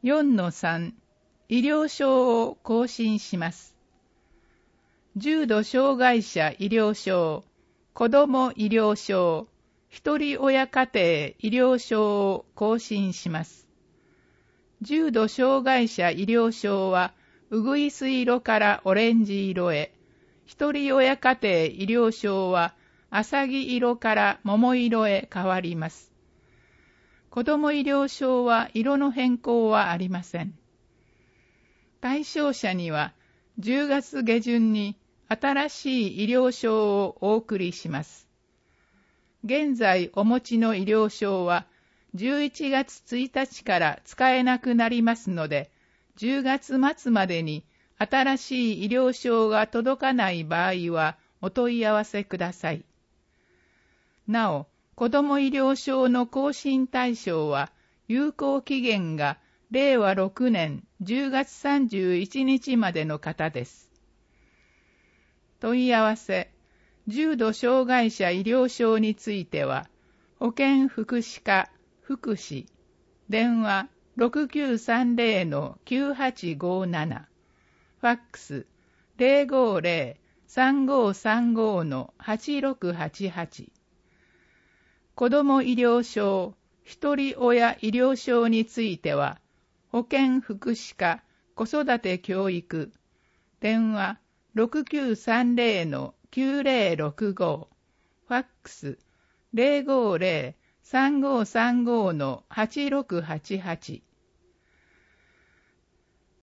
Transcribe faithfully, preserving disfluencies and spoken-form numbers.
よんのさん、医療証を更新します。重度障害者医療証、子ども医療証、一人親家庭医療証を更新します。重度障害者医療証は、うぐいす色からオレンジ色へ、一人親家庭医療証は、あさぎ色から桃色へ変わります。子ども医療証は色の変更はありません。対象者には、じゅうがつ下旬に新しい医療証をお送りします。現在お持ちの医療証は、じゅういちがつついたちから使えなくなりますので、じゅうがつ末までに新しい医療証が届かない場合はお問い合わせください。なお、子ども医療証の更新対象は、有効期限がれいわろくねんじゅうがつさんじゅういちにちまでの方です。問い合わせ、重度障害者医療証については、保健福祉課福祉、電話 ろくきゅうさんぜろのきゅうはちごなな、ファックス ゼロごゼロさんごさんごのはちろくはちはち、子ども医療証、一人親医療証については、保健福祉課子育て教育、電話 ろくきゅうさんぜろのきゅうぜろろくご、ファックス ゼロごゼロさんごさんごのはちろくはちはち、